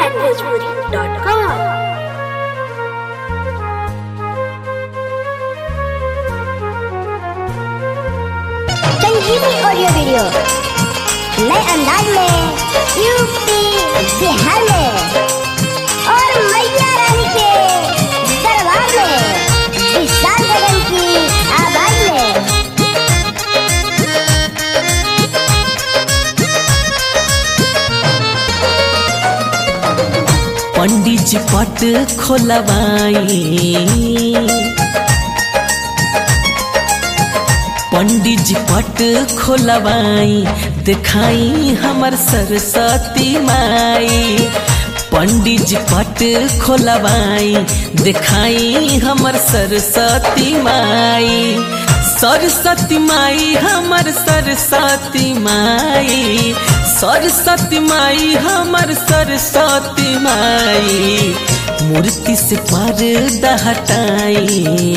onlinebhojpuri.com। संजीवनी audio video नए अंदाज में यूपी बिहार में और मैया रानी के दरबार में विशाल गगन की आवाज में। पंडित जी पट खोलवाई, पंडित जी पट खोलवाई, दिखाई हमर सरस्वती माई। पंडित जी पट खोलवाई, दिखाई हमर सरस्वती माई। सरस्वती माई हमर सरस्वती माई, सरस्वती माई हमर सरस्वती माई। मूर्ति से पर्दा हटाई,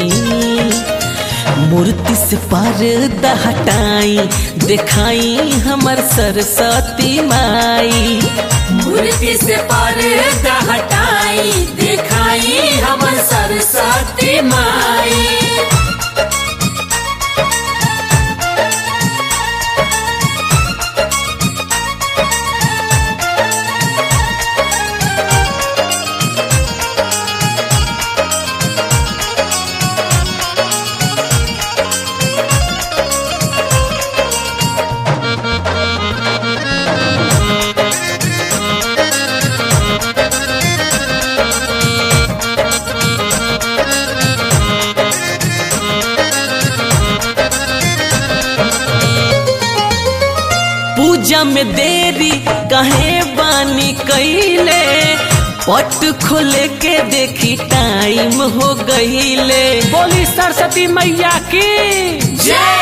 मूर्ति से पर्दा हटाई, दिखाई हमर सरस्वती माई। मूर्ति से पर्दा हटाई, दिखाई हमर सरस्वती माई। पूजा में देरी कहे बानी कैले, पट खोले के देखी टाइम हो गईले। बोली सरस्वती मैया की जय।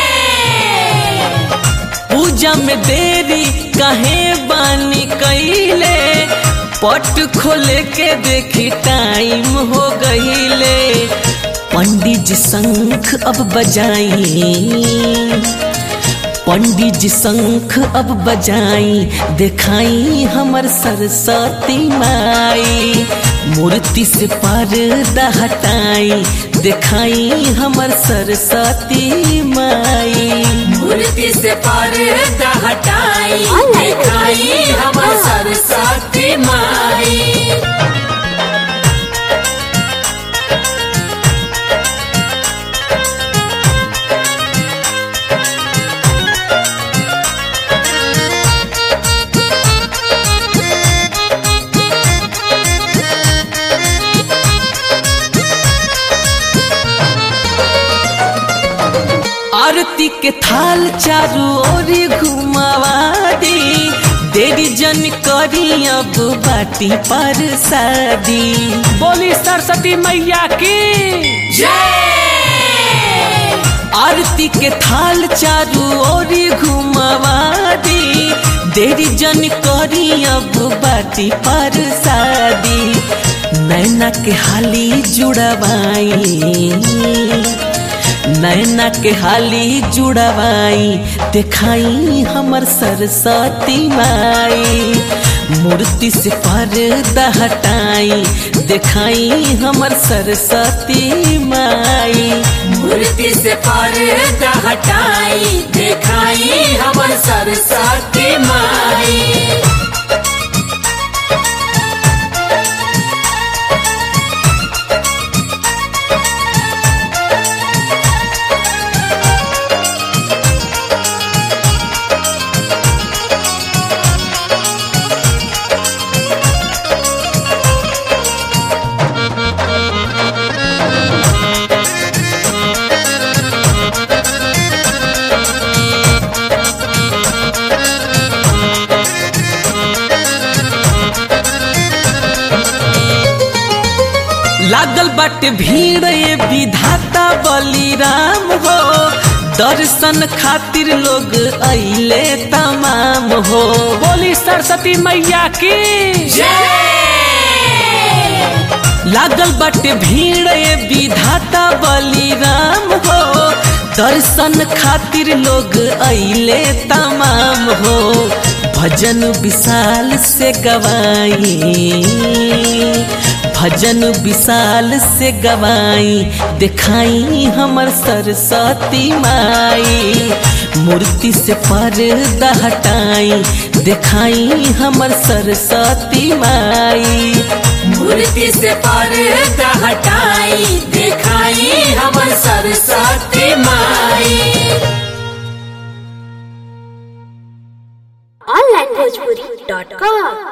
पूजा में देरी कहे बानी कैले, पट खोले के देखी टाइम हो गईले। पंडित जी शंख अब बजाई, पंडित जी शंख अब बजाई, दिखाई हमर सरस्वती माई। मूर्ति से पर्दा हटाई, दिखाई हमर सरस्वती माई। मूर्ति से पर्दा हटाई, दिखाई हमर सरस्वती माई। आरती के थाल चारू ओरी घुमावा दी, देरी जन करी अब बाटी पर शादी। बोली सरस्वती मैया की जय। आरती के थाल चारू ओरी घुमावा दी, देरी जन करी अब बाटी पर शादी। नैना के हाली जुड़वाई, नैना के हाली जुड़वाई, दिखाई हमर सरस्वती माई। मूर्ति से पर्दा हटाई, दिखाई हमर सरस्वती माई। मूर्ति से पर्दा हटाई, दिखाई हमर सरस्वती माई। लागल बाटे भीड़ ये विधाता बलिराम हो, दर्शन खातिर लोग अइले तमाम हो। बोली सरस्वती मैया की जय। लागल बाटे भीड़ ये विधाता बलिराम हो, दर्शन खातिर लोग अइले तमाम हो। भजन विशाल से गवाई, भजन विशाल से गवाई, दिखाई हमर सरस्वती माई। मूर्ति से पर्दा हटाई, दिखाई हमर सरस्वती माई। मूर्ति से पर्दा हटाई, दिखाई हमर सरस्वती माई। onlinebhojpuri.com